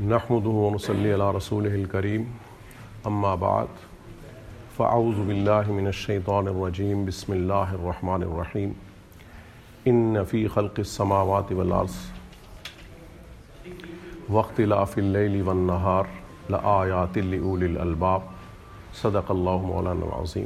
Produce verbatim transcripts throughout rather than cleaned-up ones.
نحمده ونصلي على رسوله الكريم اما بعد فاعوذ بالله من الشيطان الرجيم بسم الله الرحمن الرحيم ان في خلق السماوات والارض واختلاف الليل والنهار لآيات لأولي الألباب صدق الله مولانا العظيم.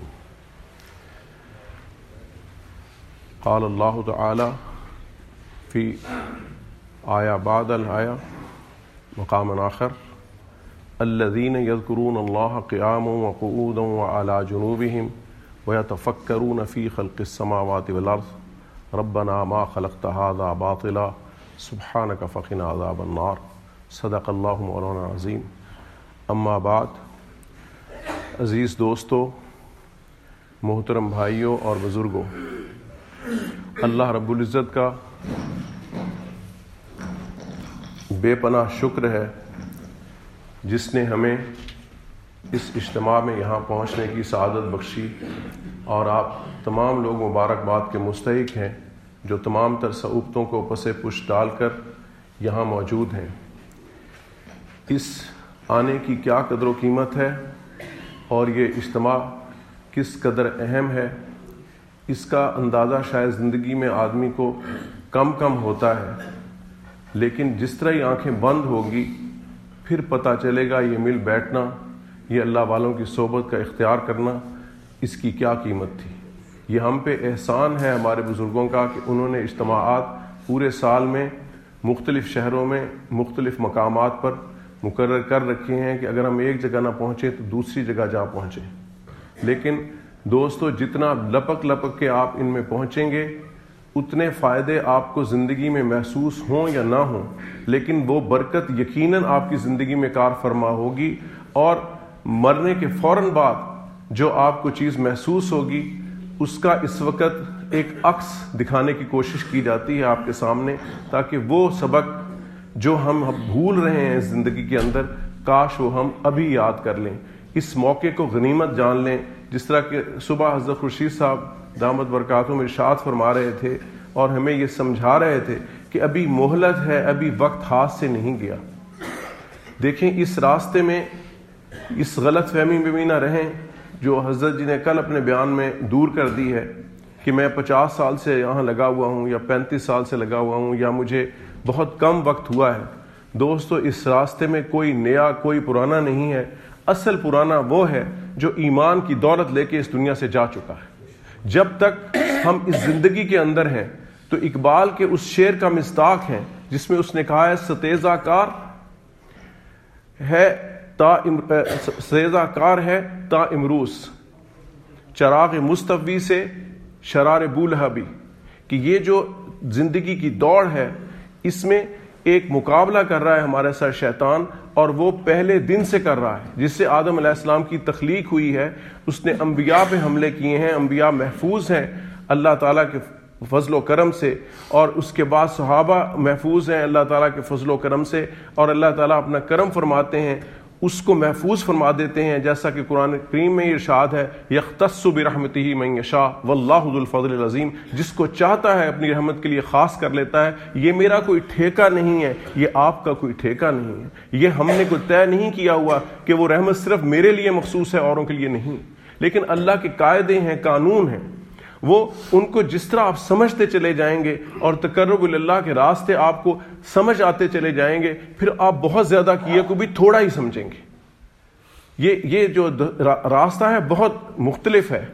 قال الله تعالى في آية بعد الآية مقام آخر الذين يذكرون الله قياما وقعودا وعلى جنوبهم ويتفكرون في خلق السماوات والأرض ربنا ما خلقت هذا باطلا سبحانك فقنا عذاب النار صدق اللہ مولانا العظیم. اما بعد، عزیز دوستو، محترم بھائیوں اور بزرگوں، اللہ رب العزت کا بے پناہ شکر ہے جس نے ہمیں اس اجتماع میں یہاں پہنچنے کی سعادت بخشی، اور آپ تمام لوگ مبارکباد کے مستحق ہیں جو تمام تر صعوبتوں کو پس پش ڈال کر یہاں موجود ہیں. اس آنے کی کیا قدر و قیمت ہے اور یہ اجتماع کس قدر اہم ہے، اس کا اندازہ شاید زندگی میں آدمی کو کم کم ہوتا ہے، لیکن جس طرح ہی آنکھیں بند ہوگی پھر پتہ چلے گا یہ مل بیٹھنا، یہ اللہ والوں کی صحبت کا اختیار کرنا، اس کی کیا قیمت تھی. یہ ہم پہ احسان ہے ہمارے بزرگوں کا کہ انہوں نے اجتماعات پورے سال میں مختلف شہروں میں مختلف مقامات پر مقرر کر رکھے ہیں کہ اگر ہم ایک جگہ نہ پہنچیں تو دوسری جگہ جا پہنچیں. لیکن دوستو، جتنا لپک لپک کے آپ ان میں پہنچیں گے اتنے فائدے آپ کو زندگی میں محسوس ہوں یا نہ ہوں، لیکن وہ برکت یقیناً آپ کی زندگی میں کار فرما ہوگی، اور مرنے کے فوراً بعد جو آپ کو چیز محسوس ہوگی اس کا اس وقت ایک عکس دکھانے کی کوشش کی جاتی ہے آپ کے سامنے، تاکہ وہ سبق جو ہم بھول رہے ہیں زندگی کے اندر کاش وہ ہم ابھی یاد کر لیں، اس موقع کو غنیمت جان لیں. جس طرح کہ صبح حضرت خورشید صاحب دامت برکاتہم ارشاد فرما رہے تھے اور ہمیں یہ سمجھا رہے تھے کہ ابھی مہلت ہے، ابھی وقت ہاتھ سے نہیں گیا. دیکھیں، اس راستے میں اس غلط فہمی میں بھی نہ رہیں جو حضرت جی نے کل اپنے بیان میں دور کر دی ہے کہ میں پچاس سال سے یہاں لگا ہوا ہوں یا پینتیس سال سے لگا ہوا ہوں یا مجھے بہت کم وقت ہوا ہے. دوستو، اس راستے میں کوئی نیا کوئی پرانا نہیں ہے. اصل پرانا وہ ہے جو ایمان کی دولت لے کے اس دنیا سے جا چکا ہے. جب تک ہم اس زندگی کے اندر ہیں تو اقبال کے اس شعر کا مصداق ہیں جس میں اس نے کہا ہے ستیزہ کار ہے تا ستیزہ کار ہے تا امروز چراغ مصطفی سے شرار بولہبی، کہ یہ جو زندگی کی دوڑ ہے اس میں ایک مقابلہ کر رہا ہے ہمارے ساتھ شیطان، اور وہ پہلے دن سے کر رہا ہے. جس سے آدم علیہ السلام کی تخلیق ہوئی ہے اس نے انبیاء پہ حملے کیے ہیں، انبیاء محفوظ ہیں اللہ تعالیٰ کے فضل و کرم سے، اور اس کے بعد صحابہ محفوظ ہیں اللہ تعالیٰ کے فضل و کرم سے، اور اللہ تعالیٰ اپنا کرم فرماتے ہیں، اس کو محفوظ فرما دیتے ہیں، جیسا کہ قرآن کریم میں ارشاد ہے یختص برحمتہ من یشاء واللہ ذو الفضل العظیم، جس کو چاہتا ہے اپنی رحمت کے لیے خاص کر لیتا ہے. یہ میرا کوئی ٹھیکہ نہیں ہے، یہ آپ کا کوئی ٹھیکہ نہیں ہے، یہ ہم نے کوئی طے نہیں کیا ہوا کہ وہ رحمت صرف میرے لیے مخصوص ہے اوروں کے لیے نہیں. لیکن اللہ کے قاعدے ہیں، قانون ہیں، وہ ان کو جس طرح آپ سمجھتے چلے جائیں گے اور تقرب اللہ کے راستے آپ کو سمجھ آتے چلے جائیں گے، پھر آپ بہت زیادہ کیے کو بھی تھوڑا ہی سمجھیں گے. یہ یہ جو راستہ ہے بہت مختلف ہے.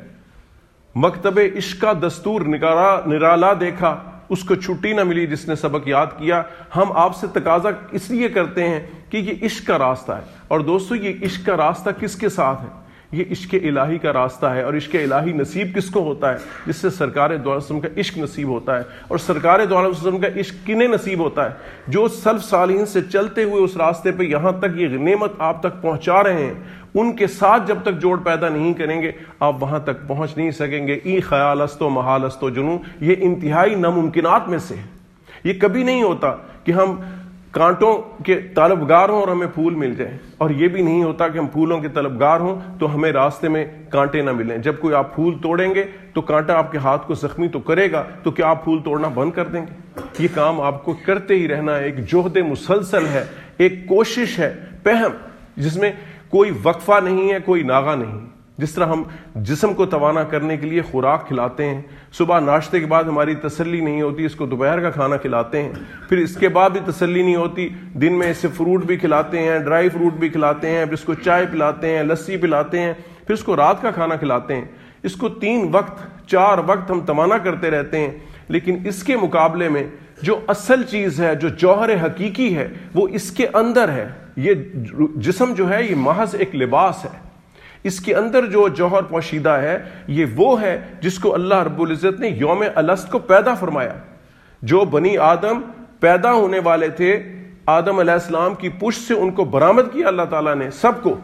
مکتب عشق کا دستور نرالا دیکھا، اس کو چھٹی نہ ملی جس نے سبق یاد کیا. ہم آپ سے تقاضا اس لیے کرتے ہیں کہ یہ عشق کا راستہ ہے، اور دوستو یہ عشق کا راستہ کس کے ساتھ ہے؟ یہ عشق الہی کا راستہ ہے. اور عشق الہی نصیب کس کو ہوتا ہے؟ جس سے سرکار دو علیہ وسلم کا عشق نصیب ہوتا ہے. اور سرکار دو علیہ وسلم کا عشق کنہیں نصیب ہوتا ہے؟ جو سلف صالحین سے چلتے ہوئے اس راستے پہ یہاں تک یہ نعمت آپ تک پہنچا رہے ہیں، ان کے ساتھ جب تک جوڑ پیدا نہیں کریں گے آپ وہاں تک پہنچ نہیں سکیں گے. ای خیال است و محال است و جنوں، یہ انتہائی ناممکنات میں سے ہے. یہ کبھی نہیں ہوتا کہ ہم کانٹوں کے طلبگار ہوں اور ہمیں پھول مل جائیں، اور یہ بھی نہیں ہوتا کہ ہم پھولوں کے طلبگار ہوں تو ہمیں راستے میں کانٹے نہ ملیں. جب کوئی آپ پھول توڑیں گے تو کانٹا آپ کے ہاتھ کو زخمی تو کرے گا، تو کیا آپ پھول توڑنا بند کر دیں گے؟ یہ کام آپ کو کرتے ہی رہنا ہے. ایک جہد مسلسل ہے، ایک کوشش ہے، پہم، جس میں کوئی وقفہ نہیں ہے، کوئی ناغہ نہیں. جس طرح ہم جسم کو توانا کرنے کے لیے خوراک کھلاتے ہیں، صبح ناشتے کے بعد ہماری تسلی نہیں ہوتی، اس کو دوپہر کا کھانا کھلاتے ہیں، پھر اس کے بعد بھی تسلی نہیں ہوتی، دن میں اسے فروٹ بھی کھلاتے ہیں، ڈرائی فروٹ بھی کھلاتے ہیں، پھر اس کو چائے پلاتے ہیں، لسی پلاتے ہیں، پھر اس کو رات کا کھانا کھلاتے ہیں. اس کو تین وقت چار وقت ہم توانا کرتے رہتے ہیں. لیکن اس کے مقابلے میں جو اصل چیز ہے، جو جوہر حقیقی ہے، وہ اس کے اندر ہے. یہ جسم جو ہے یہ محض ایک لباس ہے. اس کے اندر جو جوہر پوشیدہ ہے یہ وہ ہے جس کو اللہ رب العزت نے یوم الست کو پیدا فرمایا. جو بنی آدم پیدا ہونے والے تھے، آدم علیہ السلام کی پشت سے ان کو برآمد کیا اللہ تعالیٰ نے، سب کو،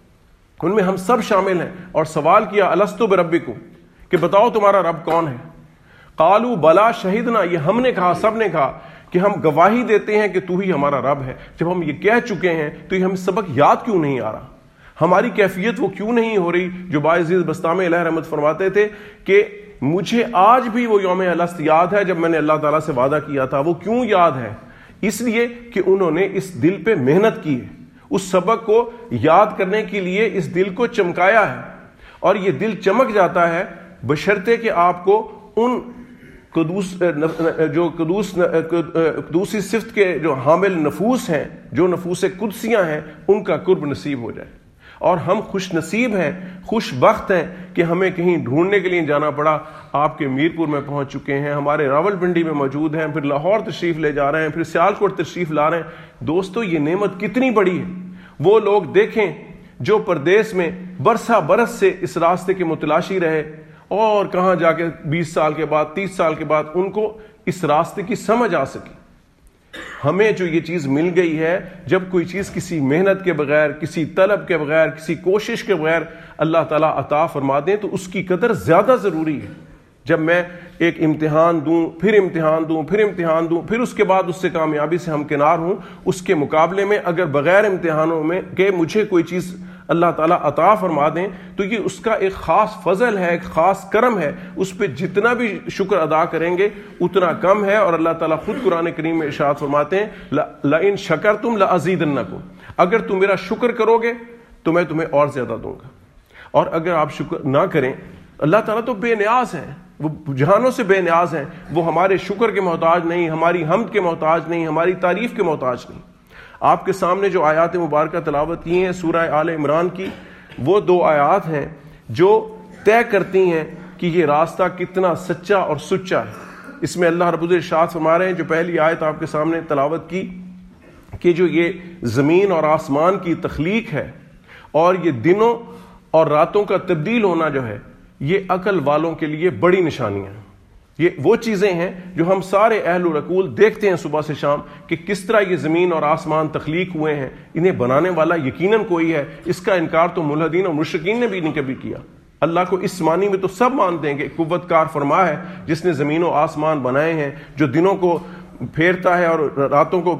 ان میں ہم سب شامل ہیں، اور سوال کیا الستو بربکم، کہ بتاؤ تمہارا رب کون ہے. قالوا بلا شہدنا، یہ ہم نے کہا، سب نے کہا کہ ہم گواہی دیتے ہیں کہ تو ہی ہمارا رب ہے. جب ہم یہ کہہ چکے ہیں تو یہ ہم سبق یاد کیوں نہیں آ رہا؟ ہماری کیفیت وہ کیوں نہیں ہو رہی جو باعزیز بسطامی علیہ رحمت فرماتے تھے کہ مجھے آج بھی وہ یوم الست یاد ہے جب میں نے اللہ تعالیٰ سے وعدہ کیا تھا. وہ کیوں یاد ہے؟ اس لیے کہ انہوں نے اس دل پہ محنت کی ہے، اس سبق کو یاد کرنے کے لیے اس دل کو چمکایا ہے. اور یہ دل چمک جاتا ہے بشرطے کہ آپ کو ان قدوس جو قدوس قدوسی صفت کے جو حامل نفوس ہیں، جو نفوس قدسیاں ہیں، ان کا قرب نصیب ہو جائے. اور ہم خوش نصیب ہیں، خوش بخت ہیں کہ ہمیں کہیں ڈھونڈنے کے لیے جانا پڑا. آپ کے میرپور میں پہنچ چکے ہیں، ہمارے راول پنڈی میں موجود ہیں، پھر لاہور تشریف لے جا رہے ہیں، پھر سیالکوٹ تشریف لا رہے ہیں. دوستو یہ نعمت کتنی بڑی ہے. وہ لوگ دیکھیں جو پردیس میں برسا برس سے اس راستے کے متلاشی رہے، اور کہاں جا کے بیس سال کے بعد، تیس سال کے بعد ان کو اس راستے کی سمجھ آ سکی. ہمیں جو یہ چیز مل گئی ہے، جب کوئی چیز کسی محنت کے بغیر، کسی طلب کے بغیر، کسی کوشش کے بغیر اللہ تعالیٰ عطا فرما دیں تو اس کی قدر زیادہ ضروری ہے. جب میں ایک امتحان دوں، پھر امتحان دوں، پھر امتحان دوں، پھر اس کے بعد اس سے کامیابی سے ہمکنار ہوں، اس کے مقابلے میں اگر بغیر امتحانوں میں کہ مجھے کوئی چیز اللہ تعالیٰ عطا فرما دیں تو یہ اس کا ایک خاص فضل ہے، ایک خاص کرم ہے. اس پہ جتنا بھی شکر ادا کریں گے اتنا کم ہے. اور اللہ تعالیٰ خود قرآن کریم میں ارشاد فرماتے ہیں لئن شکرتم لازیدنکم، اگر تم میرا شکر کرو گے تو میں تمہیں اور زیادہ دوں گا. اور اگر آپ شکر نہ کریں، اللہ تعالیٰ تو بے نیاز ہیں، وہ جہانوں سے بے نیاز ہیں، وہ ہمارے شکر کے محتاج نہیں، ہماری حمد کے محتاج نہیں، ہماری تعریف کے محتاج نہیں. آپ کے سامنے جو آیات مبارکہ تلاوت کی ہیں سورہ آل عمران کی، وہ دو آیات ہیں جو طے کرتی ہیں کہ یہ راستہ کتنا سچا اور سچا ہے. اس میں اللہ رب العزت ارشاد فرما رہے ہیں، جو پہلی آیت آپ کے سامنے تلاوت کی، کہ جو یہ زمین اور آسمان کی تخلیق ہے اور یہ دنوں اور راتوں کا تبدیل ہونا جو ہے، یہ عقل والوں کے لیے بڑی نشانیاں ہیں. یہ وہ چیزیں ہیں جو ہم سارے اہل و رقول دیکھتے ہیں صبح سے شام کہ کس طرح یہ زمین اور آسمان تخلیق ہوئے ہیں. انہیں بنانے والا یقیناً کوئی ہے. اس کا انکار تو ملحدین اور مشرکین نے بھی نہیں کبھی کیا. اللہ کو اس معنی میں تو سب مانتے ہیں کہ قوت کار فرما ہے جس نے زمین و آسمان بنائے ہیں، جو دنوں کو پھیرتا ہے اور راتوں کو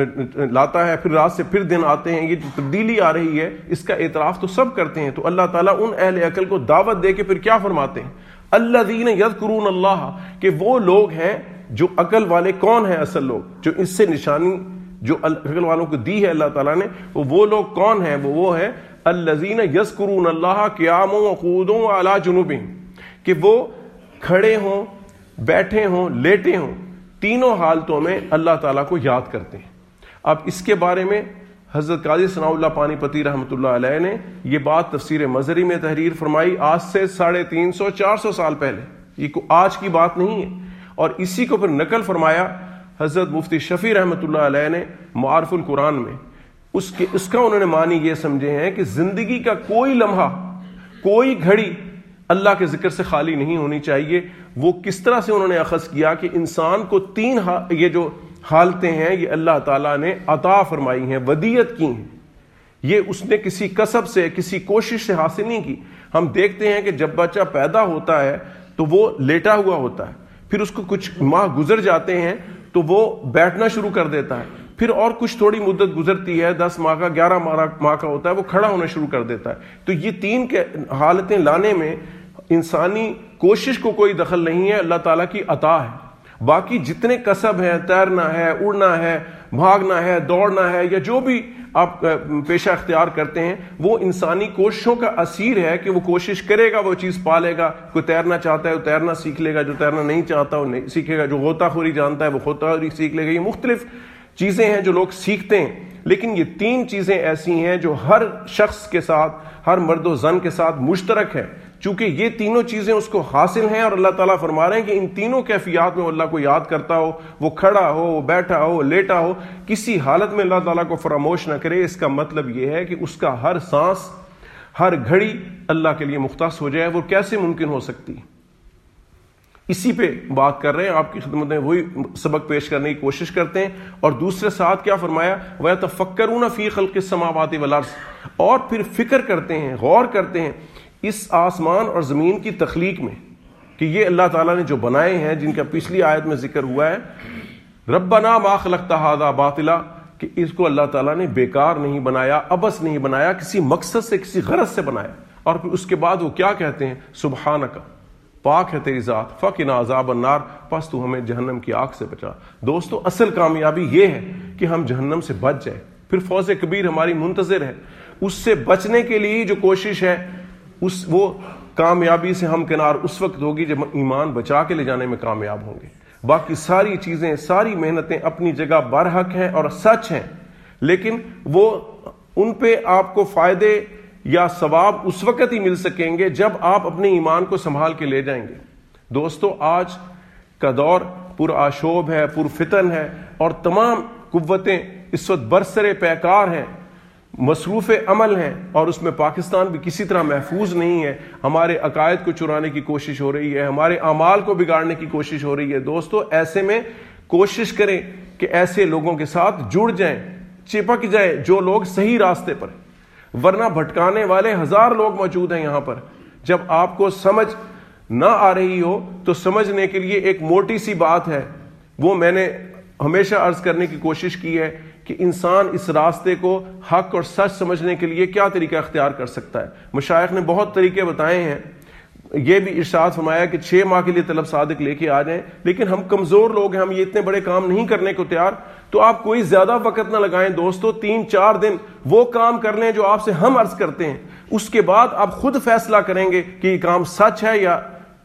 لاتا ہے، پھر رات سے پھر دن آتے ہیں. یہ جو تبدیلی آ رہی ہے اس کا اعتراف تو سب کرتے ہیں. تو اللہ تعالیٰ ان اہل عقل کو دعوت دے کے پھر کیا فرماتے ہیں؟ الذین یذکرون اللہ، کہ وہ لوگ ہیں جو عقل والے. کون ہیں اصل لوگ جو اس سے نشانی جو عقل والوں کو دی ہے اللہ تعالیٰ نے؟ وہ وہ لوگ کون ہیں؟ وہ وہ ہے الذین یذکرون اللہ قیاما وقعودا وعلی جنوبہم، کہ وہ کھڑے ہوں، بیٹھے ہوں، لیٹے ہوں، تینوں حالتوں میں اللہ تعالیٰ کو یاد کرتے ہیں. اب اس کے بارے میں حضرت قاضی ثناء اللہ پانی پتی رحمۃ اللہ علیہ نے یہ بات تفسیر مظہری میں تحریر فرمائی آج سے ساڑھے تین سو چار سو سال پہلے. یہ آج کی بات نہیں ہے. اور اسی کو پھر نقل فرمایا حضرت مفتی شفیع رحمۃ اللہ علیہ نے معارف القرآن میں. اس کے اس کا انہوں نے معنی یہ سمجھے ہیں کہ زندگی کا کوئی لمحہ، کوئی گھڑی اللہ کے ذکر سے خالی نہیں ہونی چاہیے. وہ کس طرح سے انہوں نے اخذ کیا کہ انسان کو تین یہ جو حالتیں ہیں یہ اللہ تعالیٰ نے عطا فرمائی ہیں، ودیت کی ہیں. یہ اس نے کسی کسب سے، کسی کوشش سے حاصل نہیں کی. ہم دیکھتے ہیں کہ جب بچہ پیدا ہوتا ہے تو وہ لیٹا ہوا ہوتا ہے، پھر اس کو کچھ ماہ گزر جاتے ہیں تو وہ بیٹھنا شروع کر دیتا ہے، پھر اور کچھ تھوڑی مدت گزرتی ہے، دس ماہ کا، گیارہ ماہ کا ہوتا ہے، وہ کھڑا ہونا شروع کر دیتا ہے. تو یہ تین کے حالتیں لانے میں انسانی کوشش کو کوئی دخل نہیں ہے، اللہ تعالیٰ کی عطا ہے. باقی جتنے کسب ہیں، تیرنا ہے، اڑنا ہے، بھاگنا ہے، دوڑنا ہے، یا جو بھی آپ پیشہ اختیار کرتے ہیں، وہ انسانی کوششوں کا اثیر ہے کہ وہ کوشش کرے گا وہ چیز پالے گا. کوئی تیرنا چاہتا ہے وہ تیرنا سیکھ لے گا، جو تیرنا نہیں چاہتا وہ نہیں سیکھے گا، جو غوطہ خوری جانتا ہے وہ غوطہ خوری سیکھ لے گا. یہ مختلف چیزیں ہیں جو لوگ سیکھتے ہیں، لیکن یہ تین چیزیں ایسی ہیں جو ہر شخص کے ساتھ، ہر مرد و زن کے ساتھ مشترک ہے. چونکہ یہ تینوں چیزیں اس کو حاصل ہیں، اور اللہ تعالیٰ فرما رہے ہیں کہ ان تینوں کیفیات میں اللہ کو یاد کرتا ہو، وہ کھڑا ہو، وہ بیٹھا ہو، وہ لیٹا ہو، کسی حالت میں اللہ تعالیٰ کو فراموش نہ کرے. اس کا مطلب یہ ہے کہ اس کا ہر سانس، ہر گھڑی اللہ کے لیے مختص ہو جائے. وہ کیسے ممکن ہو سکتی؟ اسی پہ بات کر رہے ہیں، آپ کی خدمت میں وہی سبق پیش کرنے کی کوشش کرتے ہیں. اور دوسرے ساتھ کیا فرمایا؟ وَيَتَفَكَّرُونَ فِي خَلْقِ السَّمَاوَاتِ وَالْأَرْضِ، اور پھر فکر کرتے ہیں، غور کرتے ہیں اس آسمان اور زمین کی تخلیق میں، کہ یہ اللہ تعالیٰ نے جو بنائے ہیں، جن کا پچھلی آیت میں ذکر ہوا ہے، ربنا ما خلقت ھذا باطلا، کہ اس کو اللہ تعالیٰ نے بیکار نہیں بنایا، عبث نہیں بنایا، کسی مقصد سے، کسی غرض سے بنایا. اور پھر اس کے بعد وہ کیا کہتے ہیں؟ سبحانک، پاک ہے تیری ذات، فقنا عذاب النار، پس تو ہمیں جہنم کی آگ سے بچا. دوستو اصل کامیابی یہ ہے کہ ہم جہنم سے بچ جائیں. پھر فوز کبیر ہماری منتظر ہے. اس سے بچنے کے لیے جو کوشش ہے، اس وہ کامیابی سے ہم کنار اس وقت ہوگی جب ایمان بچا کے لے جانے میں کامیاب ہوں گے. باقی ساری چیزیں، ساری محنتیں اپنی جگہ برحق ہیں اور سچ ہیں، لیکن وہ ان پہ آپ کو فائدے یا ثواب اس وقت ہی مل سکیں گے جب آپ اپنے ایمان کو سنبھال کے لے جائیں گے. دوستو آج کا دور پر آشوب ہے، پر فتن ہے، اور تمام قوتیں اس وقت برسر پیکار ہیں، مصروف عمل ہیں، اور اس میں پاکستان بھی کسی طرح محفوظ نہیں ہے. ہمارے عقائد کو چرانے کی کوشش ہو رہی ہے، ہمارے اعمال کو بگاڑنے کی کوشش ہو رہی ہے. دوستو ایسے میں کوشش کریں کہ ایسے لوگوں کے ساتھ جڑ جائیں، چپک جائیں جو لوگ صحیح راستے پر، ورنہ بھٹکانے والے ہزار لوگ موجود ہیں یہاں پر. جب آپ کو سمجھ نہ آ رہی ہو تو سمجھنے کے لیے ایک موٹی سی بات ہے، وہ میں نے ہمیشہ عرض کرنے کی کوشش کی ہے کہ انسان اس راستے کو حق اور سچ سمجھنے کے لیے کیا طریقہ اختیار کر سکتا ہے. مشائخ نے بہت طریقے بتائے ہیں. یہ بھی ارشاد فرمایا کہ چھ ماہ کے لیے طلب صادق لے کے آ جائیں، لیکن ہم کمزور لوگ ہیں، ہم یہ اتنے بڑے کام نہیں کرنے کو تیار. تو آپ کوئی زیادہ وقت نہ لگائیں دوستو، تین چار دن وہ کام کر لیں جو آپ سے ہم عرض کرتے ہیں. اس کے بعد آپ خود فیصلہ کریں گے کہ یہ کام سچ ہے یا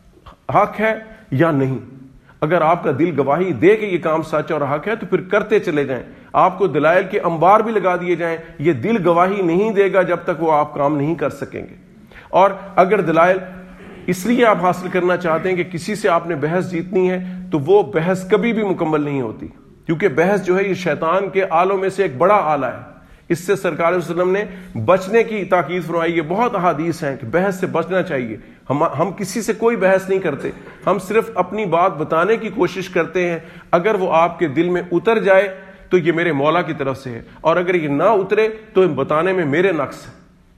حق ہے یا نہیں. اگر آپ کا دل گواہی دے کہ یہ کام سچ اور حق ہے تو پھر کرتے چلے جائیں. آپ کو دلائل کے انبار بھی لگا دیے جائیں، یہ دل گواہی نہیں دے گا جب تک وہ آپ کام نہیں کر سکیں گے. اور اگر دلائل اس لیے آپ حاصل کرنا چاہتے ہیں کہ کسی سے آپ نے بحث جیتنی ہے، تو وہ بحث کبھی بھی مکمل نہیں ہوتی، کیونکہ بحث جو ہے یہ شیطان کے آلوں میں سے ایک بڑا آلہ ہے. اس سے سرکار صلی اللہ علیہ وسلم نے بچنے کی تاکید فرمائی ہے. بہت احادیث ہیں کہ بحث سے بچنا چاہیے. ہم ہم کسی سے کوئی بحث نہیں کرتے، ہم صرف اپنی بات بتانے کی کوشش کرتے ہیں. اگر وہ آپ کے دل میں اتر جائے تو یہ میرے مولا کی طرف سے ہے، اور اگر یہ نہ اترے تو بتانے میں میرے نقص ہے.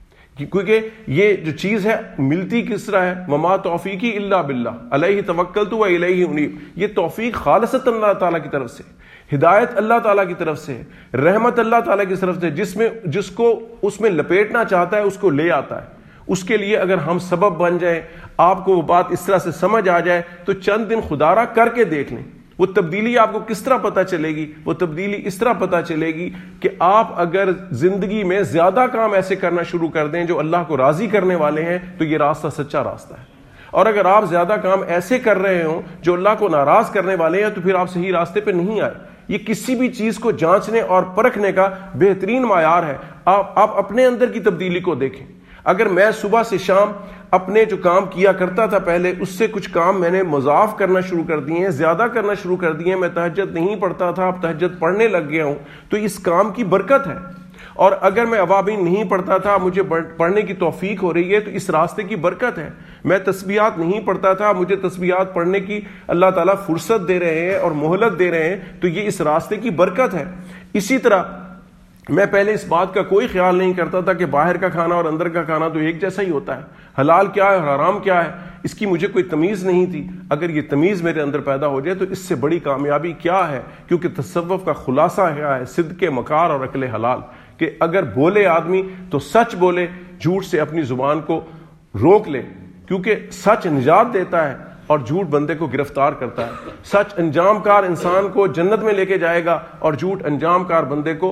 کیونکہ یہ جو چیز ہے ملتی کس طرح ہے؟ وما توفیقی الا باللہ علیہ توکلت و الیہ انیب. یہ توفیق خالصتا اللہ تعالیٰ کی طرف سے، ہدایت اللہ تعالیٰ کی طرف سے، رحمت اللہ تعالیٰ کی طرف سے. جس میں جس کو اس میں لپیٹنا چاہتا ہے اس کو لے آتا ہے. اس کے لیے اگر ہم سبب بن جائیں، آپ کو وہ بات اس طرح سے سمجھ آ جائے، تو چند دن خدارہ کر کے دیکھ لیں. وہ تبدیلی آپ کو کس طرح پتہ چلے گی؟ وہ تبدیلی اس طرح پتہ چلے گی کہ آپ اگر زندگی میں زیادہ کام ایسے کرنا شروع کر دیں جو اللہ کو راضی کرنے والے ہیں، تو یہ راستہ سچا راستہ ہے. اور اگر آپ زیادہ کام ایسے کر رہے ہوں جو اللہ کو ناراض کرنے والے ہیں، تو پھر آپ صحیح راستے پہ نہیں آئے. یہ کسی بھی چیز کو جانچنے اور پرکھنے کا بہترین معیار ہے. آپ آپ اپنے اندر کی تبدیلی کو دیکھیں. اگر میں صبح سے شام اپنے جو کام کیا کرتا تھا پہلے، اس سے کچھ کام میں نے مضاعف کرنا شروع کر دیے ہیں، زیادہ کرنا شروع کر دیے ہیں. میں تہجد نہیں پڑھتا تھا، اب تہجد پڑھنے لگ گیا ہوں، تو اس کام کی برکت ہے. اور اگر میں اوابین نہیں پڑھتا تھا، مجھے پڑھنے کی توفیق ہو رہی ہے، تو اس راستے کی برکت ہے. میں تسبیحات نہیں پڑھتا تھا، مجھے تسبیحات پڑھنے کی اللہ تعالیٰ فرصت دے رہے ہیں اور مہلت دے رہے ہیں، تو یہ اس راستے کی برکت ہے. اسی طرح میں پہلے اس بات کا کوئی خیال نہیں کرتا تھا کہ باہر کا کھانا اور اندر کا کھانا تو ایک جیسا ہی ہوتا ہے، حلال کیا ہے اور حرام کیا ہے، اس کی مجھے کوئی تمیز نہیں تھی. اگر یہ تمیز میرے اندر پیدا ہو جائے تو اس سے بڑی کامیابی کیا ہے؟ کیونکہ تصوف کا خلاصہ کیا ہے؟ صدق، مکار اور عقل حلال. کہ اگر بولے آدمی تو سچ بولے، جھوٹ سے اپنی زبان کو روک لے، کیونکہ سچ نجات دیتا ہے. اور جھوٹ بندے کو گرفتار کرتا ہے. سچ انجام کار انسان کو جنت میں لے کے جائے گا اور جھوٹ انجام کار بندے کو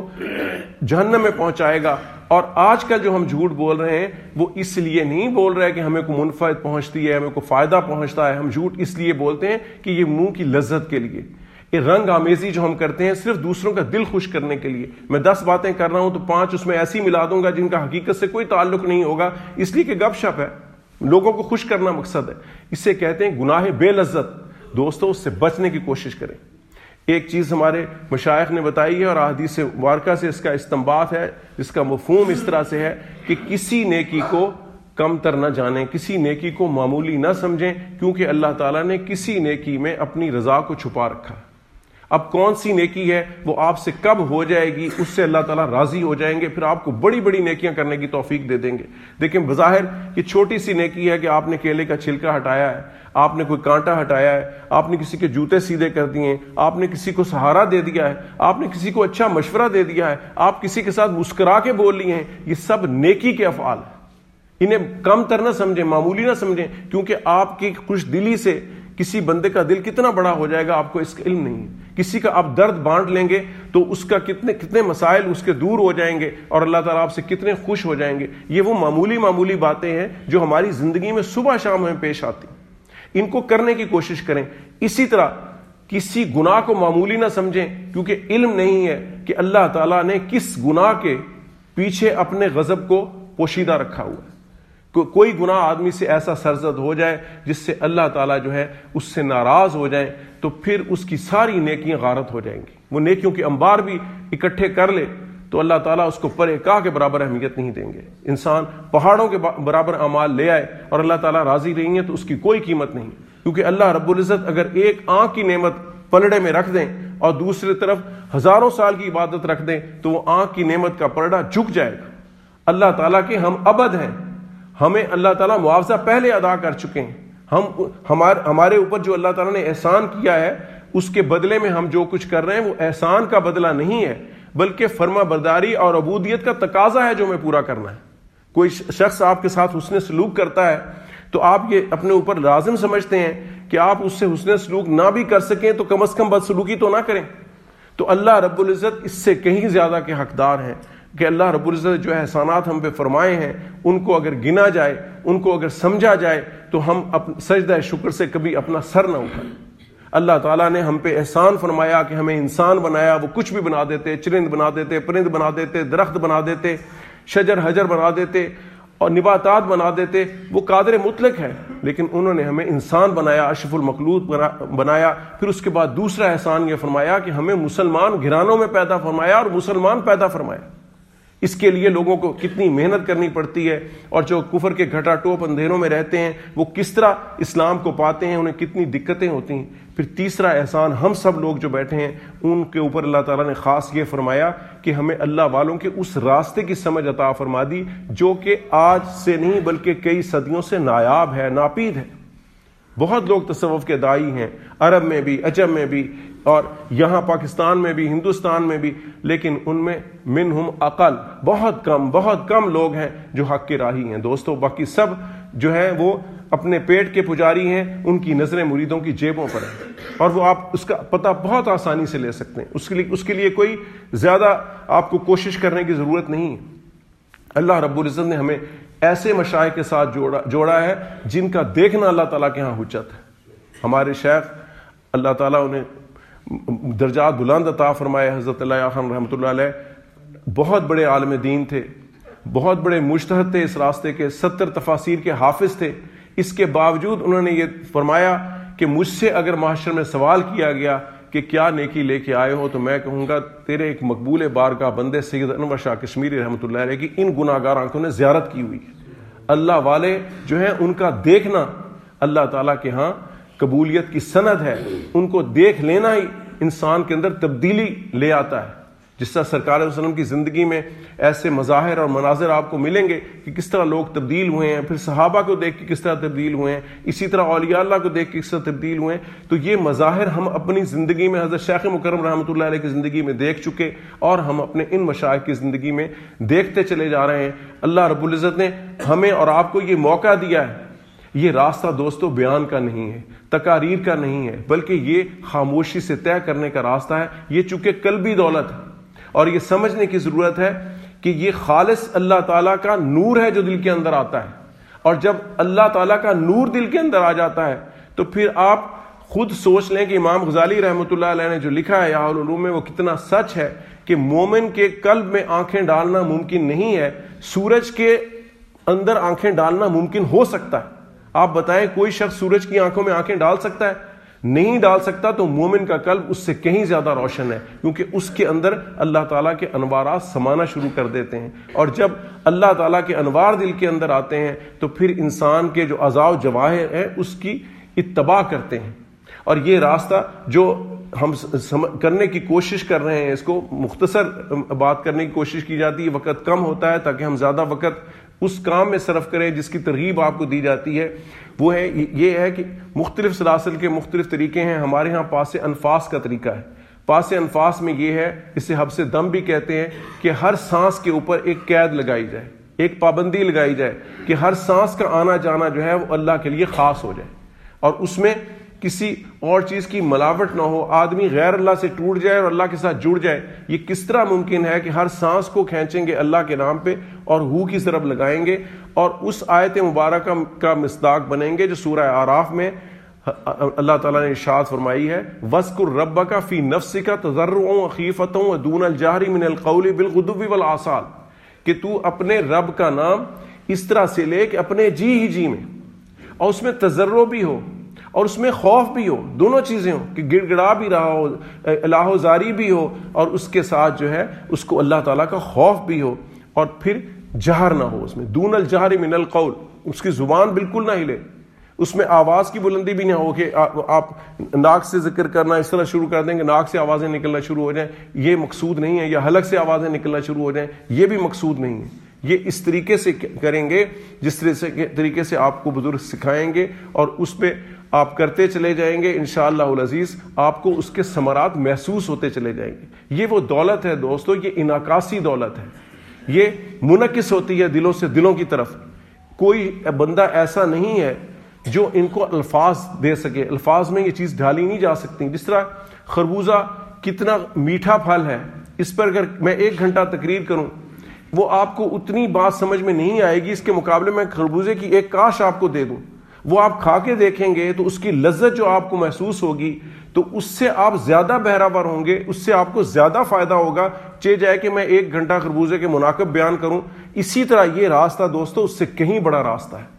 جہنم میں پہنچائے گا. اور آج کل جو ہم جھوٹ بول رہے ہیں وہ اس لیے نہیں بول رہے کہ ہمیں کوئی منفعت پہنچتی ہے, ہمیں کوئی فائدہ پہنچتا ہے. ہم جھوٹ اس لیے بولتے ہیں کہ یہ منہ کی لذت کے لیے, یہ رنگ آمیزی جو ہم کرتے ہیں صرف دوسروں کا دل خوش کرنے کے لیے. میں دس باتیں کر رہا ہوں تو پانچ اس میں ایسی ملا دوں گا جن کا حقیقت سے کوئی تعلق نہیں ہوگا, اس لیے کہ گپ شپ ہے, لوگوں کو خوش کرنا مقصد ہے. اسے کہتے ہیں گناہ بے لذت. دوستو اس سے بچنے کی کوشش کریں. ایک چیز ہمارے مشائخ نے بتائی ہے اور احادیث مبارکہ سے اس کا استنباط ہے, جس کا مفہوم اس طرح سے ہے کہ کسی نیکی کو کم تر نہ جانیں, کسی نیکی کو معمولی نہ سمجھیں, کیونکہ اللہ تعالیٰ نے کسی نیکی میں اپنی رضا کو چھپا رکھا. اب کون سی نیکی ہے وہ آپ سے کب ہو جائے گی اس سے اللہ تعالیٰ راضی ہو جائیں گے, پھر آپ کو بڑی بڑی نیکیاں کرنے کی توفیق دے دیں گے. دیکھیں بظاہر یہ چھوٹی سی نیکی ہے کہ آپ نے کیلے کا چھلکا ہٹایا ہے, آپ نے کوئی کانٹا ہٹایا ہے, آپ نے کسی کے جوتے سیدھے کر دیے, آپ نے کسی کو سہارا دے دیا ہے, آپ نے کسی کو اچھا مشورہ دے دیا ہے, آپ کسی کے ساتھ مسکرا کے بول لیے ہیں. یہ سب نیکی کے افعال ہیں. انہیں کم تر نہ سمجھیں, معمولی نہ سمجھیں, کیونکہ آپ کی خوش دلی سے کسی بندے کا دل کتنا بڑا ہو جائے گا آپ کو اس کا علم نہیں ہے. کسی کا آپ درد بانٹ لیں گے تو اس کا کتنے کتنے مسائل اس کے دور ہو جائیں گے اور اللہ تعالیٰ آپ سے کتنے خوش ہو جائیں گے. یہ وہ معمولی معمولی باتیں ہیں جو ہماری زندگی میں صبح شام ہمیں پیش آتی, ان کو کرنے کی کوشش کریں. اسی طرح کسی گناہ کو معمولی نہ سمجھیں, کیونکہ علم نہیں ہے کہ اللہ تعالیٰ نے کس گناہ کے پیچھے اپنے غضب کو پوشیدہ رکھا ہوا ہے. کوئی گناہ آدمی سے ایسا سرزد ہو جائے جس سے اللہ تعالیٰ جو ہے اس سے ناراض ہو جائیں تو پھر اس کی ساری نیکیاں غارت ہو جائیں گی. وہ نیکیوں کے انبار بھی اکٹھے کر لے تو اللہ تعالیٰ اس کو پرے کا کے برابر اہمیت نہیں دیں گے. انسان پہاڑوں کے برابر اعمال لے آئے اور اللہ تعالیٰ راضی نہیں ہے تو اس کی کوئی قیمت نہیں, کیونکہ اللہ رب العزت اگر ایک آنکھ کی نعمت پلڑے میں رکھ دیں اور دوسری طرف ہزاروں سال کی عبادت رکھ دیں تو وہ آنکھ کی نعمت کا پلڑا جھک جائے گا. اللہ تعالیٰ کے ہم ابد ہیں, ہمیں اللہ تعالیٰ معاوضہ پہلے ادا کر چکے ہیں. ہم ہمارے ہمارے اوپر جو اللہ تعالیٰ نے احسان کیا ہے اس کے بدلے میں ہم جو کچھ کر رہے ہیں وہ احسان کا بدلہ نہیں ہے, بلکہ فرما برداری اور عبودیت کا تقاضا ہے جو ہمیں پورا کرنا ہے. کوئی شخص آپ کے ساتھ حسن سلوک کرتا ہے تو آپ یہ اپنے اوپر لازم سمجھتے ہیں کہ آپ اس سے حسن سلوک نہ بھی کر سکیں تو کم از کم بدسلوکی تو نہ کریں. تو اللہ رب العزت اس سے کہیں زیادہ کے حقدار ہیں کہ اللہ رب العزت جو احسانات ہم پہ فرمائے ہیں ان کو اگر گنا جائے, ان کو اگر سمجھا جائے تو ہم سجدہ شکر سے کبھی اپنا سر نہ اٹھائیں. اللہ تعالیٰ نے ہم پہ احسان فرمایا کہ ہمیں انسان بنایا, وہ کچھ بھی بنا دیتے, چرند بنا دیتے, پرند بنا دیتے, درخت بنا دیتے, شجر حجر بنا دیتے اور نباتات بنا دیتے. وہ قادر مطلق ہے, لیکن انہوں نے ہمیں انسان بنایا, اشرف المخلوق بنایا. پھر اس کے بعد دوسرا احسان یہ فرمایا کہ ہمیں مسلمان گھرانوں میں پیدا فرمایا اور مسلمان پیدا فرمایا. اس کے لیے لوگوں کو کتنی محنت کرنی پڑتی ہے, اور جو کفر کے گھٹا ٹوپ اندھیروں میں رہتے ہیں وہ کس طرح اسلام کو پاتے ہیں, انہیں کتنی دقتیں ہوتی ہیں. پھر تیسرا احسان ہم سب لوگ جو بیٹھے ہیں ان کے اوپر اللہ تعالیٰ نے خاص یہ فرمایا کہ ہمیں اللہ والوں کے اس راستے کی سمجھ عطا فرما دی جو کہ آج سے نہیں بلکہ کئی صدیوں سے نایاب ہے, ناپید ہے. بہت لوگ تصوف کے دائی ہیں, عرب میں بھی, عجم میں بھی, اور یہاں پاکستان میں بھی, ہندوستان میں بھی, لیکن ان میں منہم اقل, بہت کم بہت کم لوگ ہیں جو حق کے راہی ہیں. دوستو باقی سب جو ہیں وہ اپنے پیٹ کے پجاری ہیں, ان کی نظریں مریدوں کی جیبوں پر ہیں, اور وہ آپ اس کا پتہ بہت آسانی سے لے سکتے ہیں. اس کے لیے اس کے لیے کوئی زیادہ آپ کو کوشش کرنے کی ضرورت نہیں ہے. اللہ رب العزت نے ہمیں ایسے مشائخ کے ساتھ جوڑا جوڑا ہے جن کا دیکھنا اللہ تعالیٰ کے ہاں حجت ہے. ہمارے شیخ اللہ تعالیٰ انہیں درجات بلند عطا فرمائے, حضرت اللہ خان رحمۃ اللہ علیہ بہت بڑے عالم دین تھے, بہت بڑے مجتہد تھے اس راستے کے, ستر تفاسیر کے حافظ تھے. اس کے باوجود انہوں نے یہ فرمایا کہ مجھ سے اگر محشر میں سوال کیا گیا کہ کیا نیکی لے کے آئے ہو تو میں کہوں گا تیرے ایک مقبول بارگاہ بندے سید انور شاہ کشمیری رحمۃ اللہ علیہ کی ان گناہ گار آنکھوں نے زیارت کی ہوئی ہے. اللہ والے جو ہیں ان کا دیکھنا اللہ تعالیٰ کے ہاں قبولیت کی سند ہے. ان کو دیکھ لینا ہی انسان کے اندر تبدیلی لے آتا ہے. جس طرح سرکار علیہ وسلم کی زندگی میں ایسے مظاہر اور مناظر آپ کو ملیں گے کہ کس طرح لوگ تبدیل ہوئے ہیں, پھر صحابہ کو دیکھ کے کس طرح تبدیل ہوئے ہیں, اسی طرح اولیاء اللہ کو دیکھ کے کس طرح تبدیل ہوئے ہیں. تو یہ مظاہر ہم اپنی زندگی میں حضرت شیخ مکرم رحمۃ اللہ علیہ کی زندگی میں دیکھ چکے, اور ہم اپنے ان مشائخ کی زندگی میں دیکھتے چلے جا رہے ہیں. اللہ رب العزت نے ہمیں اور آپ کو یہ موقع دیا ہے. یہ راستہ دوستو بیان کا نہیں ہے، تقاریر کا نہیں ہے، بلکہ یہ خاموشی سے طے کرنے کا راستہ ہے۔ یہ چونکہ قلبی دولت ہے اور یہ سمجھنے کی ضرورت ہے کہ یہ خالص اللہ تعالیٰ کا نور ہے جو دل کے اندر آتا ہے، اور جب اللہ تعالیٰ کا نور دل کے اندر آ جاتا ہے تو پھر آپ خود سوچ لیں کہ امام غزالی رحمۃ اللہ علیہ نے جو لکھا ہے احیاء العلوم میں وہ کتنا سچ ہے کہ مومن کے قلب میں آنکھیں ڈالنا ممکن نہیں ہے، سورج کے اندر آنکھیں ڈالنا ممکن ہو سکتا ہے۔ آپ بتائیں کوئی شخص سورج کی آنکھوں میں آنکھیں ڈال سکتا ہے؟ نہیں ڈال سکتا۔ تو مومن کا قلب اس سے کہیں زیادہ روشن ہے، کیونکہ اس کے اندر اللہ تعالیٰ کے انوارات سمانا شروع کر دیتے ہیں، اور جب اللہ تعالیٰ کے انوار دل کے اندر آتے ہیں تو پھر انسان کے جو اعضاء و جواہر ہیں اس کی اتباع کرتے ہیں۔ اور یہ راستہ جو ہم کرنے کی کوشش کر رہے ہیں، اس کو مختصر بات کرنے کی کوشش کی جاتی ہے، وقت کم ہوتا ہے تاکہ ہم زیادہ وقت اس کام میں صرف کریں جس کی ترغیب آپ کو دی جاتی ہے۔ وہ ہے یہ ہے کہ مختلف سلاسل کے مختلف طریقے ہیں۔ ہمارے ہاں پاس انفاس کا طریقہ ہے۔ پاس انفاس میں یہ ہے، اسے حبس دم بھی کہتے ہیں، کہ ہر سانس کے اوپر ایک قید لگائی جائے، ایک پابندی لگائی جائے کہ ہر سانس کا آنا جانا جو ہے وہ اللہ کے لیے خاص ہو جائے، اور اس میں کسی اور چیز کی ملاوٹ نہ ہو، آدمی غیر اللہ سے ٹوٹ جائے اور اللہ کے ساتھ جڑ جائے۔ یہ کس طرح ممکن ہے کہ ہر سانس کو کھینچیں گے اللہ کے نام پہ اور ہو کی طرف لگائیں گے، اور اس آیت مبارکہ کا مصداق بنیں گے جو سورہ اعراف میں اللہ تعالیٰ نے ارشاد فرمائی ہے، وَاذْكُرْ رَبَّكَ فِي نَفْسِكَ تَضَرُّعًا وَخِيفَةً وَدُونَ الْجَهْرِ مِنَ الْقَوْلِ بِالْغُدُوِّ وَالْآصَالِ، کہ تو اپنے رب کا نام اس طرح سے لے کہ اپنے جی ہی جی میں، اور اس میں تضرع بھی ہو اور اس میں خوف بھی ہو، دونوں چیزیں ہوں، کہ گڑ گڑا بھی رہا ہو، الہ و زاری بھی ہو، اور اس کے ساتھ جو ہے اس کو اللہ تعالیٰ کا خوف بھی ہو، اور پھر جہر نہ ہو اس میں، دون الجہر من القول، اس کی زبان بالکل نہ ہلے، اس میں آواز کی بلندی بھی نہ ہو کہ آپ ناک سے ذکر کرنا اس طرح شروع کر دیں کہ ناک سے آوازیں نکلنا شروع ہو جائیں، یہ مقصود نہیں ہے، یا حلق سے آوازیں نکلنا شروع ہو جائیں، یہ بھی مقصود نہیں ہے۔ یہ اس طریقے سے کریں گے جس طریقے سے آپ کو بزرگ سکھائیں گے، اور اس پہ آپ کرتے چلے جائیں گے، انشاءاللہ العزیز آپ کو اس کے ثمرات محسوس ہوتے چلے جائیں گے۔ یہ وہ دولت ہے دوستو، یہ انعکاسی دولت ہے، یہ منعکس ہوتی ہے دلوں سے دلوں کی طرف۔ کوئی بندہ ایسا نہیں ہے جو ان کو الفاظ دے سکے، الفاظ میں یہ چیز ڈھالی نہیں جا سکتی۔ جس طرح خربوزہ کتنا میٹھا پھل ہے، اس پر اگر میں ایک گھنٹہ تقریر کروں وہ آپ کو اتنی بات سمجھ میں نہیں آئے گی، اس کے مقابلے میں خربوزے کی ایک کاش آپ کو دے دوں، وہ آپ کھا کے دیکھیں گے تو اس کی لذت جو آپ کو محسوس ہوگی تو اس سے آپ زیادہ بہراور ہوں گے، اس سے آپ کو زیادہ فائدہ ہوگا، چاہے جائے کہ میں ایک گھنٹہ خربوزے کے مناقب بیان کروں۔ اسی طرح یہ راستہ دوستو اس سے کہیں بڑا راستہ ہے،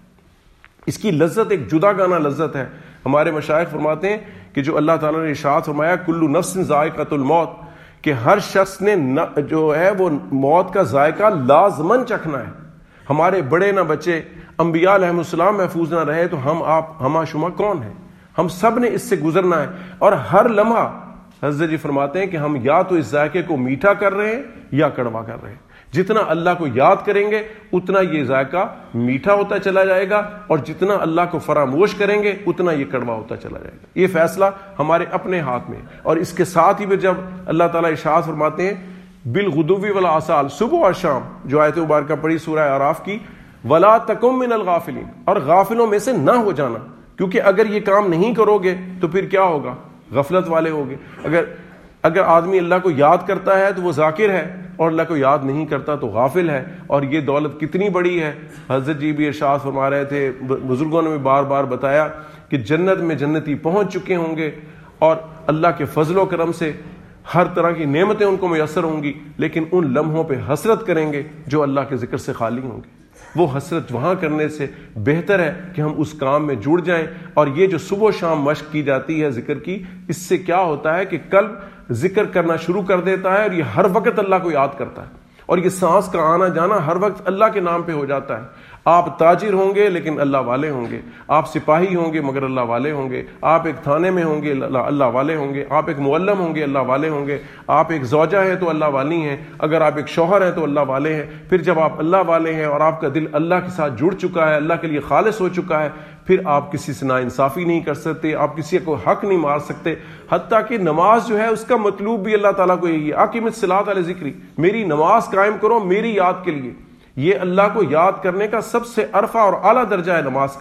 اس کی لذت ایک جدا گانا لذت ہے۔ ہمارے مشائخ فرماتے ہیں کہ جو اللہ تعالیٰ نے ارشاد فرمایا کل نفس ذائقۃ الموت، کہ ہر شخص نے جو ہے وہ موت کا ذائقہ لازماً چکھنا ہے۔ ہمارے بڑے نہ بچے، انبیاء علیہ السلام محفوظ نہ رہے تو ہم آپ ہما شما کون ہیں؟ ہم سب نے اس سے گزرنا ہے، اور ہر لمحہ حضرت جی فرماتے ہیں کہ ہم یا تو اس ذائقے کو میٹھا کر رہے ہیں یا کڑوا کر رہے ہیں۔ جتنا اللہ کو یاد کریں گے اتنا یہ ذائقہ میٹھا ہوتا چلا جائے گا، اور جتنا اللہ کو فراموش کریں گے اتنا یہ کڑوا ہوتا چلا جائے گا۔ یہ فیصلہ ہمارے اپنے ہاتھ میں۔ اور اس کے ساتھ ہی جب اللہ تعالیٰ ارشاد فرماتے ہیں بالغدو والآصال، صبح اور شام، جو آیت مبارکہ پڑھی سورہ اعراف کی، ولا تکم من الغافلین، اور غافلوں میں سے نہ ہو جانا، کیونکہ اگر یہ کام نہیں کرو گے تو پھر کیا ہوگا؟ غفلت والے ہوگے۔ اگر اگر آدمی اللہ کو یاد کرتا ہے تو وہ ذاکر ہے، اور اللہ کو یاد نہیں کرتا تو غافل ہے۔ اور یہ دولت کتنی بڑی ہے، حضرت جی بھی ارشاد فرما رہے تھے، بزرگوں نے بھی بار بار بتایا کہ جنت میں جنتی پہنچ چکے ہوں گے، اور اللہ کے فضل و کرم سے ہر طرح کی نعمتیں ان کو میسر ہوں گی، لیکن ان لمحوں پہ حسرت کریں گے جو اللہ کے ذکر سے خالی ہوں گے۔ وہ حسرت وہاں کرنے سے بہتر ہے کہ ہم اس کام میں جڑ جائیں۔ اور یہ جو صبح و شام مشق کی جاتی ہے ذکر کی، اس سے کیا ہوتا ہے کہ قلب ذکر کرنا شروع کر دیتا ہے، اور یہ ہر وقت اللہ کو یاد کرتا ہے، اور یہ سانس کا آنا جانا ہر وقت اللہ کے نام پہ ہو جاتا ہے۔ آپ تاجر ہوں گے لیکن اللہ والے ہوں گے، آپ سپاہی ہوں گے مگر اللہ والے ہوں گے، آپ ایک تھانے میں ہوں گے اللہ والے ہوں گے، آپ ایک معلم ہوں گے اللہ والے ہوں گے، آپ ایک زوجہ ہیں تو اللہ والی ہیں، اگر آپ ایک شوہر ہیں تو اللہ والے ہیں۔ پھر جب آپ اللہ والے ہیں اور آپ کا دل اللہ کے ساتھ جڑ چکا ہے، اللہ کے لیے خالص ہو چکا ہے، پھر آپ کسی سے ناانصافی نہیں کر سکتے، آپ کسی کو حق نہیں مار سکتے۔ حتیٰ کہ نماز جو ہے اس کا مطلوب بھی اللہ تعالیٰ کو یہی ہے، اقیم الصلاۃ علی ذکری، میری نماز قائم کرو میری یاد کے لیے۔ یہ اللہ کو یاد کرنے کا سب سے عرفہ اور اعلیٰ درجہ ہے نماز کا۔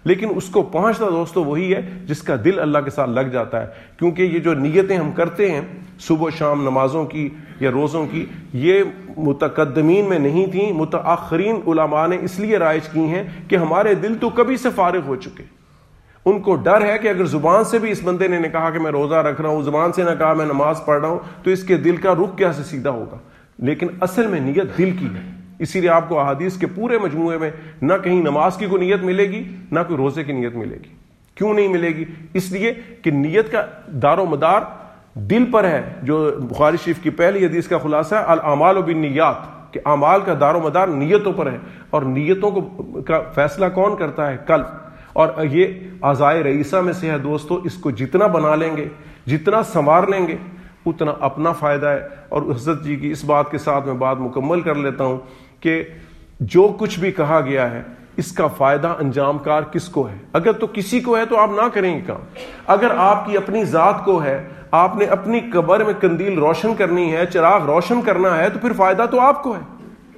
لیکن اس کو پہنچتا دوستو وہی ہے جس کا دل اللہ کے ساتھ لگ جاتا ہے. کیونکہ یہ جو نیتیں ہم کرتے ہیں صبح و شام نمازوں کی یا روزوں کی, یہ متقدمین میں نہیں تھیں, متاخرین علماء نے اس لیے رائج کی ہیں کہ ہمارے دل تو کبھی سے فارغ ہو چکے. ان کو ڈر ہے کہ اگر زبان سے بھی اس بندے نے کہا کہ میں روزہ رکھ رہا ہوں, زبان سے نہ کہا میں نماز پڑھ رہا ہوں, تو اس کے دل کا رخ کیسے سیدھا ہوگا. لیکن اصل میں نیت دل کی ہے. اسی لیے آپ کو احادیث کے پورے مجموعے میں نہ کہیں نماز کی کوئی نیت ملے گی, نہ کوئی روزے کی نیت ملے گی. کیوں نہیں ملے گی؟ اس لیے کہ نیت کا دار و مدار دل پر ہے. جو بخاری شریف کی پہلی حدیث کا خلاصہ ہے الاعمال بالنیات, کہ اعمال کا دار و مدار نیتوں پر ہے. اور نیتوں کو کا فیصلہ کون کرتا ہے؟ قلب. اور یہ اعضائے رئیسہ میں سے ہے دوستو. اس کو جتنا بنا لیں گے, جتنا سنوار لیں گے, اتنا اپنا فائدہ ہے. اور حضرت جی کی اس بات کے ساتھ میں بات مکمل کر لیتا ہوں کہ جو کچھ بھی کہا گیا ہے اس کا فائدہ انجام کار کس کو ہے؟ اگر تو کسی کو ہے تو آپ نہ کریں گے کام. اگر آپ کی اپنی ذات کو ہے, آپ نے اپنی قبر میں قندیل روشن کرنی ہے, چراغ روشن کرنا ہے, تو پھر فائدہ تو آپ کو ہے.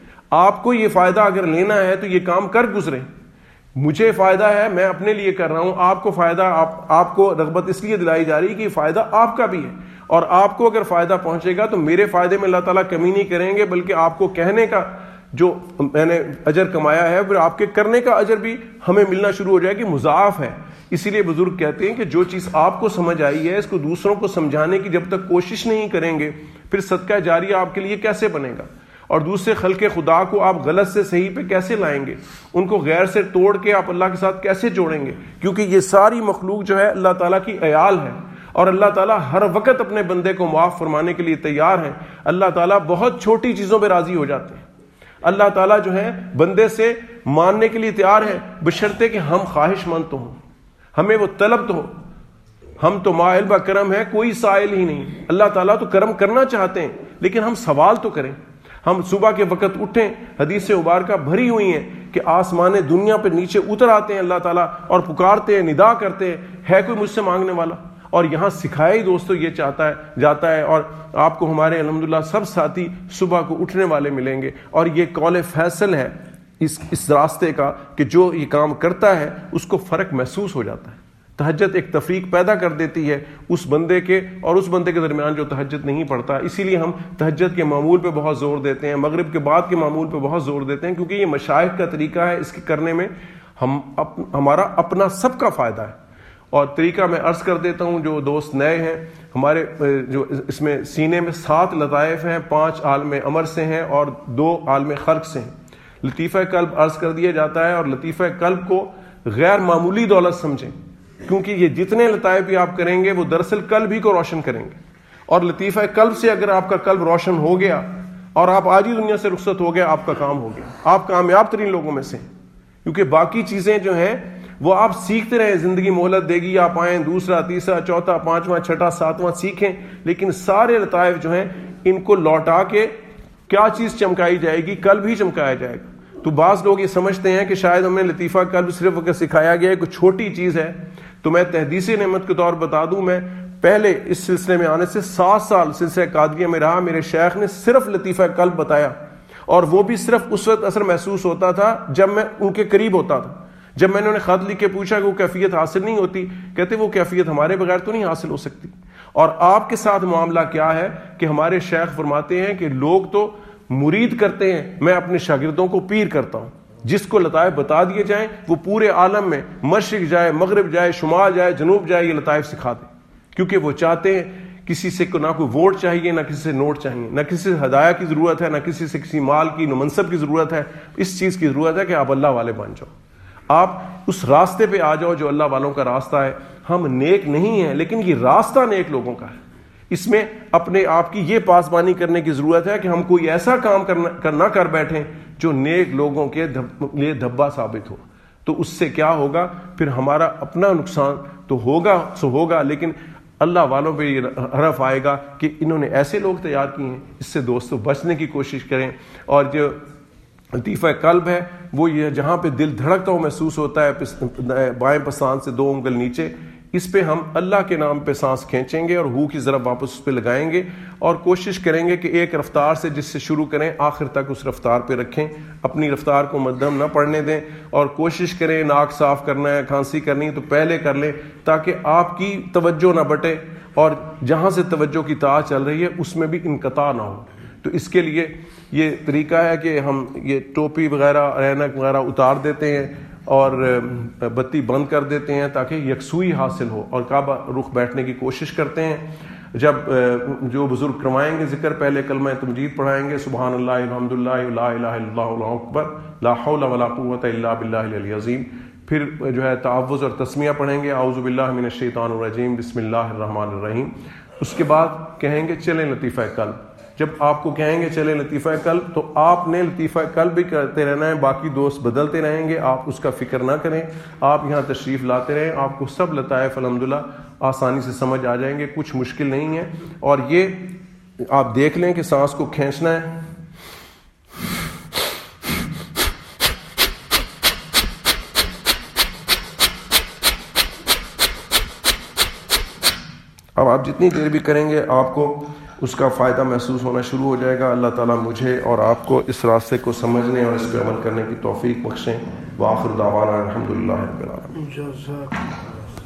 آپ کو یہ فائدہ اگر لینا ہے تو یہ کام کر گزرے. مجھے فائدہ ہے, میں اپنے لیے کر رہا ہوں. آپ کو فائدہ, آپ آپ کو رغبت اس لیے دلائی جا رہی ہے کہ یہ فائدہ آپ کا بھی ہے. اور آپ کو اگر فائدہ پہنچے گا تو میرے فائدے میں اللہ تعالیٰ کمی نہیں کریں گے, بلکہ آپ کو کہنے کا جو میں نے اجر کمایا ہے پھر آپ کے کرنے کا اجر بھی ہمیں ملنا شروع ہو جائے کہ مضاعف ہے. اسی لیے بزرگ کہتے ہیں کہ جو چیز آپ کو سمجھ آئی ہے اس کو دوسروں کو سمجھانے کی جب تک کوشش نہیں کریں گے پھر صدقہ جاریہ آپ کے لیے کیسے بنے گا؟ اور دوسرے خلق خدا کو آپ غلط سے صحیح پہ کیسے لائیں گے؟ ان کو غیر سے توڑ کے آپ اللہ کے ساتھ کیسے جوڑیں گے؟ کیونکہ یہ ساری مخلوق جو ہے اللہ تعالیٰ کی عیال ہے, اور اللہ تعالیٰ ہر وقت اپنے بندے کو معاف فرمانے کے لیے تیار ہیں. اللہ تعالیٰ بہت چھوٹی چیزوں پہ راضی ہو جاتے ہیں. اللہ تعالیٰ جو ہے بندے سے ماننے کے لیے تیار ہے, بشرطے کہ ہم خواہش مند تو ہوں, ہمیں وہ طلب تو ہو. ہم تو مائل با کرم ہے, کوئی سائل ہی نہیں. اللہ تعالیٰ تو کرم کرنا چاہتے ہیں, لیکن ہم سوال تو کریں. ہم صبح کے وقت اٹھیں, حدیث مبارکہ بھری ہوئی ہیں کہ آسمان دنیا پہ نیچے اتر آتے ہیں اللہ تعالیٰ اور پکارتے ہیں, ندا کرتے ہیں, ہے کوئی مجھ سے مانگنے والا؟ اور یہاں سکھایا ہی دوستو یہ چاہتا ہے جاتا ہے. اور آپ کو ہمارے الحمدللہ سب ساتھی صبح کو اٹھنے والے ملیں گے, اور یہ قول فیصل ہے اس اس راستے کا کہ جو یہ کام کرتا ہے اس کو فرق محسوس ہو جاتا ہے. تہجد ایک تفریق پیدا کر دیتی ہے اس بندے کے اور اس بندے کے درمیان جو تہجد نہیں پڑھتا. اسی لیے ہم تہجد کے معمول پہ بہت زور دیتے ہیں, مغرب کے بعد کے معمول پہ بہت زور دیتے ہیں, کیونکہ یہ مشائخ کا طریقہ ہے. اس کے کرنے میں ہم اپ, ہمارا اپنا سب کا فائدہ ہے. اور طریقہ میں عرض کر دیتا ہوں, جو دوست نئے ہیں ہمارے, جو اس میں سینے میں سات لطائف ہیں, پانچ عالم امر سے ہیں اور دو عالم خلق سے ہیں. لطیفہ قلب عرض کر دیا جاتا ہے, اور لطیفہ قلب کو غیر معمولی دولت سمجھیں, کیونکہ یہ جتنے لطائف بھی آپ کریں گے وہ دراصل قلب ہی کو روشن کریں گے. اور لطیفہ قلب سے اگر آپ کا قلب روشن ہو گیا اور آپ آج ہی دنیا سے رخصت ہو گیا, آپ کا کام ہو گیا, آپ کامیاب ترین لوگوں میں سے ہیں. کیونکہ باقی چیزیں جو ہیں وہ آپ سیکھتے رہیں, زندگی مہلت دے گی, آپ آئیں دوسرا تیسرا چوتھا پانچواں چھٹا ساتواں سیکھیں, لیکن سارے لطائف جو ہیں ان کو لوٹا کے کیا چیز چمکائی جائے گی؟ قلب ہی چمکایا جائے گا. تو بعض لوگ یہ سمجھتے ہیں کہ شاید ہمیں لطیفہ قلب صرف اگر سکھایا گیا ہے کوئی چھوٹی چیز ہے. تو میں تحدیث نعمت کے طور بتا دوں, میں پہلے اس سلسلے میں آنے سے سات سال سلسلہ قادریہ میں رہا. میرے شیخ نے صرف لطیفہ قلب بتایا, اور وہ بھی صرف اس وقت اثر محسوس ہوتا تھا جب میں ان کے قریب ہوتا تھا. جب میں نے انہیں خط لکھ کے پوچھا کہ وہ کیفیت حاصل نہیں ہوتی, کہتے وہ کیفیت ہمارے بغیر تو نہیں حاصل ہو سکتی. اور آپ کے ساتھ معاملہ کیا ہے کہ ہمارے شیخ فرماتے ہیں کہ لوگ تو مرید کرتے ہیں, میں اپنے شاگردوں کو پیر کرتا ہوں. جس کو لطائف بتا دیے جائیں وہ پورے عالم میں مشرق جائے, مغرب جائے, شمال جائے, جنوب جائے, یہ لطائف سکھا دیں. کیونکہ وہ چاہتے ہیں, کسی سے نہ کوئی ووٹ چاہیے, نہ کسی سے نوٹ چاہیے, نہ کسی سے ہدایہ کی ضرورت ہے, نہ کسی سے کسی مال کی, نہ منصب کی ضرورت ہے. اس چیز کی ضرورت ہے کہ آپ اللہ والے بن جاؤ, آپ اس راستے پہ آ جاؤ جو اللہ والوں کا راستہ ہے. ہم نیک نہیں ہیں, لیکن یہ راستہ نیک لوگوں کا ہے. اس میں اپنے آپ کی یہ پاسبانی کرنے کی ضرورت ہے کہ ہم کوئی ایسا کام کرنا نہ کر بیٹھیں جو نیک لوگوں کے لیے دھبا ثابت ہو. تو اس سے کیا ہوگا, پھر ہمارا اپنا نقصان تو ہوگا سو ہوگا, لیکن اللہ والوں پہ یہ حرف آئے گا کہ انہوں نے ایسے لوگ تیار کیے ہیں. اس سے دوستو بچنے کی کوشش کریں. اور جو لطیفہ قلب ہے وہ یہ جہاں پہ دل دھڑکتا ہو محسوس ہوتا ہے, بائیں پسان سے دو انگل نیچے, اس پہ ہم اللہ کے نام پہ سانس کھینچیں گے اور ہو کی ضرب واپس اس پہ لگائیں گے اور کوشش کریں گے کہ ایک رفتار سے جس سے شروع کریں آخر تک اس رفتار پہ رکھیں, اپنی رفتار کو مدھم نہ پڑنے دیں, اور کوشش کریں ناک صاف کرنا ہے, کھانسی کرنی ہے تو پہلے کر لیں تاکہ آپ کی توجہ نہ بٹے اور جہاں سے توجہ کی طاعت چل رہی ہے اس میں بھی انقطاع نہ ہو. تو اس کے لیے یہ طریقہ ہے کہ ہم یہ ٹوپی وغیرہ اینک وغیرہ اتار دیتے ہیں اور بتی بند کر دیتے ہیں تاکہ یکسوئی حاصل ہو, اور کعبہ رخ بیٹھنے کی کوشش کرتے ہیں. جب جو بزرگ کروائیں گے ذکر پہلے کلمہ تمجید پڑھائیں گے, سبحان اللہ الحمد للہ لا الہ الا اللہ اللہ اکبر لا حول ولا قوۃ الا باللہ العلی العظیم. پھر جو ہے تعوذ اور تسمیہ پڑھیں گے, اعوذ باللہ من الشیطان الرجیم بسم اللہ الرحمن الرحیم. اس کے بعد کہیں گے چلیں لطیفہ قلب. جب آپ کو کہیں گے چلیں لطیفہ قلب تو آپ نے لطیفہ قلب بھی کرتے رہنا ہے, باقی دوست بدلتے رہیں گے, آپ اس کا فکر نہ کریں, آپ یہاں تشریف لاتے رہیں, آپ کو سب لطائف الحمدللہ آسانی سے سمجھ آ جائیں گے, کچھ مشکل نہیں ہے. اور یہ آپ دیکھ لیں کہ سانس کو کھینچنا ہے, اب آپ جتنی دیر بھی کریں گے آپ کو اس کا فائدہ محسوس ہونا شروع ہو جائے گا. اللہ تعالیٰ مجھے اور آپ کو اس راستے کو سمجھنے اور اس پہ عمل کرنے کی توفیق بخشیں. وآخر دعوانا الحمدللہ رب العالمین.